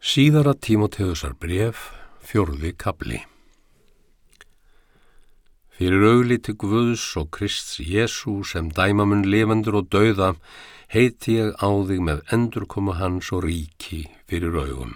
Síðara Tímóteusar bréf, 4. kafli. Fyrir augliti Guðs og Krists Jesú sem dæma mun lifandur og dauða, heiti ég á þig með endurkomu hans og ríki fyrir augum.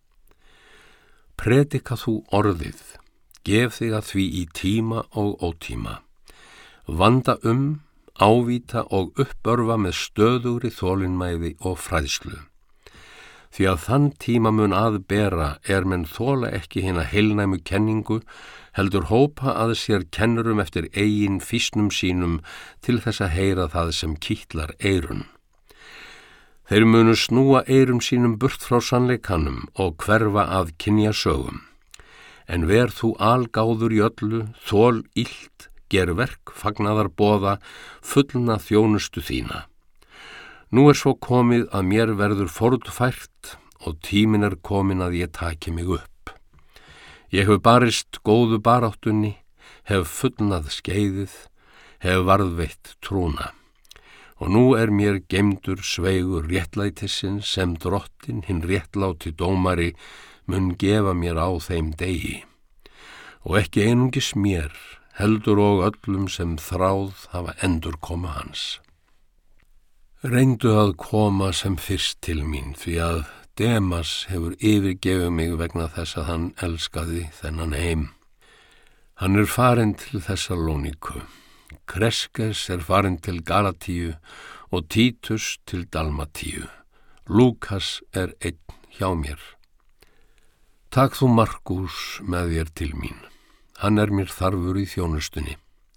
Predika þú orðið, gef þig að því í tíma og ótíma. Vanda ávíta og uppörva með stöðugri þolinmæði og fræðslu. Því að þann tíma mun að bera menn þola ekki hina heilnæmu kenningu, heldur hópa að sér kennurum eftir eigin fýsnum sínum til þess að heyra það sem kitlar eyrun. Þeir munu snúa eyrum sínum burt frá sannleikanum og hverfa að kynjasögum. En ver þú algáður í öllu, þol illt, ger verk, fagnaðar boða, fullna þjónustu þína. Nú svo komið að mér verður fordfært og tíminn komin að ég taki mig upp. Ég hef barist góðu baráttunni, hef fullnað skeiðið, hef varðveitt trúna. Og nú mér geymdur sveigur réttlætisins sem Drottinn hinn réttláti dómari mun gefa mér á þeim degi. Og ekki einungis mér, heldur og öllum sem þráð hafa endurkomu hans. Reyndu að koma sem fyrst til mín, því að Demas hefur yfirgefið mig vegna þess að hann elskaði þennan heim. Hann farinn til Þessalóníku, Kreskes farinn til Galatíu og Títus til Dalmatíu. Lúkas einn hjá mér. Takk þú Markús með þér til mín, hann mér þarfur í þjónustunni.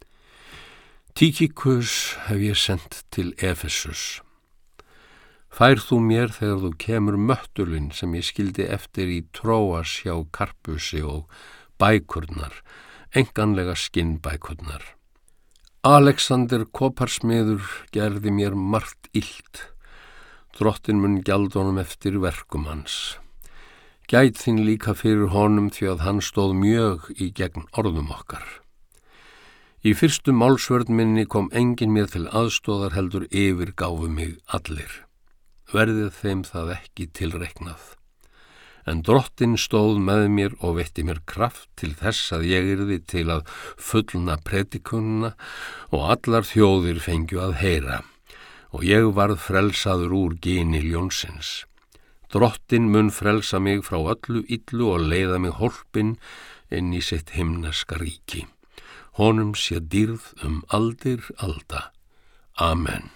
Tíkikus hef ég sendt til Efesus. Fær þú mér þegar þú kemur möttulinn sem ég skildi eftir í Tróas hjá Karpusi og bækurnar, enganlega skinnbækurnar. Alexander koparsmiður gerði mér margt illt. Drottinn mun gjalda honum eftir verkum hans. Gæt þín líka fyrir honum því að hann stóð mjög í gegn orðum okkar. Í fyrstu málsvörn minni kom enginn mér til aðstóðar heldur yfirgáfu mig allir. Verðið þeim það ekki tilreiknað. En Drottinn stóð með mér og veitti mér kraft til þess að ég yrði til að fullna predikunina og allar þjóðir fengju að heyra. Og ég varð frelsaður úr gini ljónsins. Drottinn mun frelsa mig frá öllu illu og leiða mig hólpinn inn í sitt himneska ríki. Honum sé dýrð aldir alda. Amen.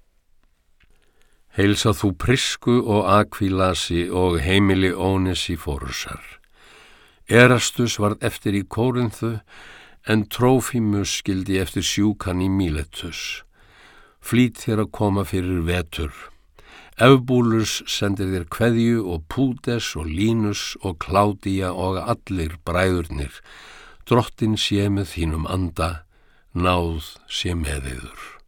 Heilsa þú Prisku og Akvílasi og heimili Ónesíforusar. Erastus varð eftir í Kórinthu, en Trófímus skildi eftir sjúkan í Míletus. Flýt þér að koma fyrir vetur. Eubúlus sendir þér kveðju og Púdes og Línus og Kládía og allir bræðurnir. Drottinn sé með þínum anda, náð sé með yður.